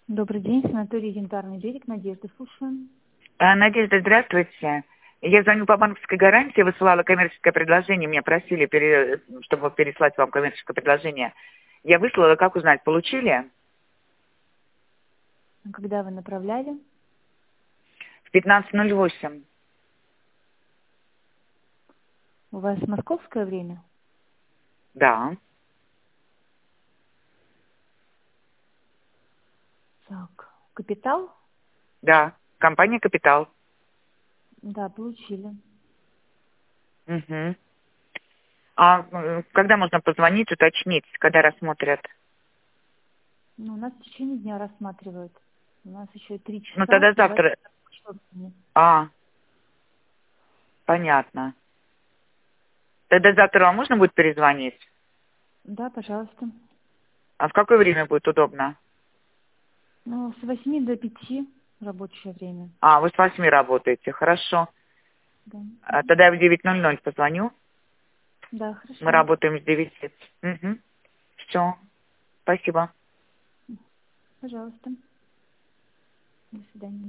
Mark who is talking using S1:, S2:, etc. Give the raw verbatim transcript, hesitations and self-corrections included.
S1: Добрый день, санаторий Янтарный берег, Надежда, слушаю.
S2: А, Надежда, здравствуйте. Я звоню по банковской гарантии, высылала коммерческое предложение, меня просили, пере... чтобы переслать вам коммерческое предложение. Я выслала, как узнать, получили?
S1: А когда вы направляли?
S2: В пятнадцать ноль восемь.
S1: У вас московское время?
S2: Да.
S1: Так, капитал?
S2: Да. Компания «Капитал».
S1: Да, получили.
S2: Угу. А э, когда можно позвонить, уточнить, когда рассмотрят?
S1: Ну, у нас в течение дня рассматривают. У нас еще три
S2: Ну,
S1: часа
S2: тогда
S1: бывает
S2: завтра...
S1: учебные.
S2: А, понятно. Тогда завтра вам можно будет перезвонить?
S1: Да, пожалуйста.
S2: А в какое время будет удобно?
S1: Ну, с восьми до пяти рабочее время.
S2: А, вы с восьми работаете, хорошо.
S1: Да,
S2: А, тогда я в девять ноль ноль позвоню.
S1: да,
S2: Мы
S1: хорошо.
S2: работаем с девяти. Угу. Все. Спасибо.
S1: Пожалуйста. До свидания.